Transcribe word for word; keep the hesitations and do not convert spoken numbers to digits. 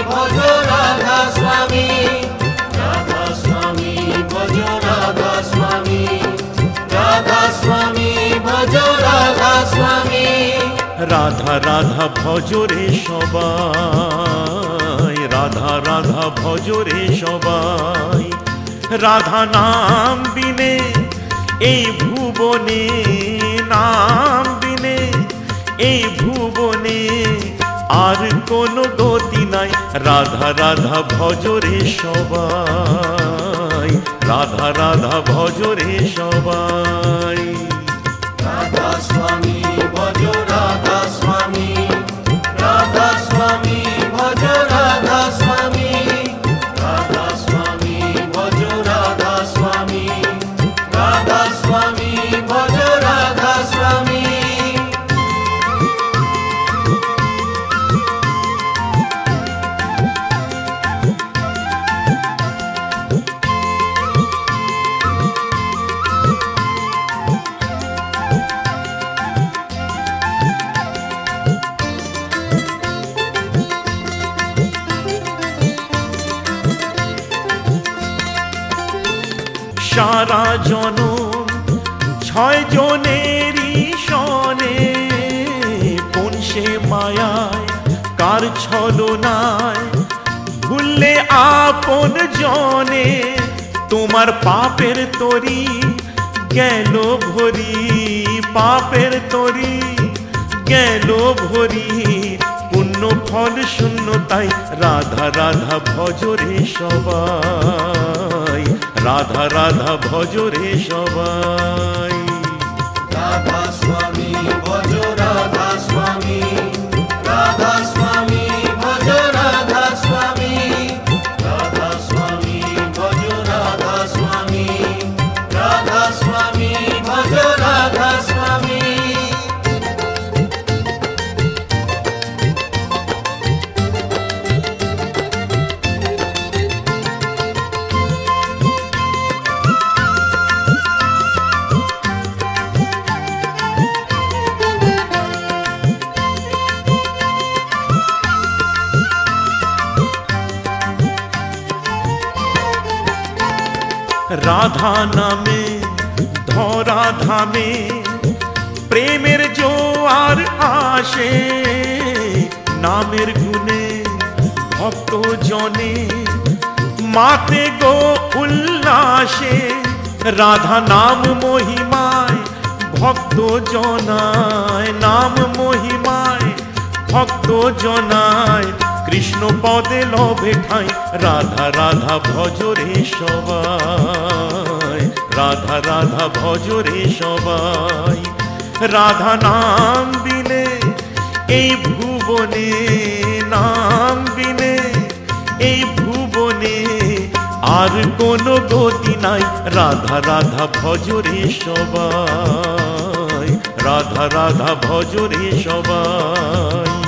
ভজ রাধা স্বামী, রাধা স্বামী ভজ রাধা স্বামী, রাধা স্বামী ভজ রাধা স্বামী। রাধা রাধা ভজ রে সবাই, রাধা রাধা ভজ রে সবাই। রাধা নাম বিনে এই ভুবনে, নাম বিনে এই ভুবনে আর কোনো গতি নাই। রাধা রাধা ভজ রে সবাই, রাধা রাধা ভজ রে সবাই। রাধা স্বামী ভজ রাধা স্বামী, রাধা স্বামী ভজ রাধা স্বামী, রাধা স্বামী ভজ রাধা স্বামী, রাধা স্বামী ভজ রাধা স্বামী। সারা জনম ছয় জনেরই সনে, কোন সে মায়ায় কার ছলনায় ভুললে আপন জনে। তোমার পাপের তরি গেল ভরি, পাপের তরি গেল ভরি, পুণ্য ফল শূন্য তাই। রাধা রাধা ভজ রে সবাই, রাধা রাধা ভজ রে সবাই। রাধা স্বামী ভজ রাধা স্বামী, রাধা স্বামী ভজ রাধা স্বামী, রাধা স্বামী ভজ রাধা স্বামী, রাধা স্বামী ভজ রাধা স্বামী। রাধা নামে ধরা ধামে প্রেমের জোয়ার আসে, নামের গুণে ভক্ত জনে মাতে গো উল্লাসে। রাধা নাম মহিমায় ভক্ত জনায়, নাম মহিমায় ভক্ত জনায়, কৃষ্ণ পদে লভে ঠাঁই। রাধা রাধা ভজ রে সবাই, রাধা রাধা ভজ রে সবাই। রাধা নাম বিনে এই ভুবনে, নাম বিনে এই ভুবনে আর কোনো গতি নাই। রাধা রাধা ভজ রে সবাই, রাধা রাধা ভজ রে সবাই।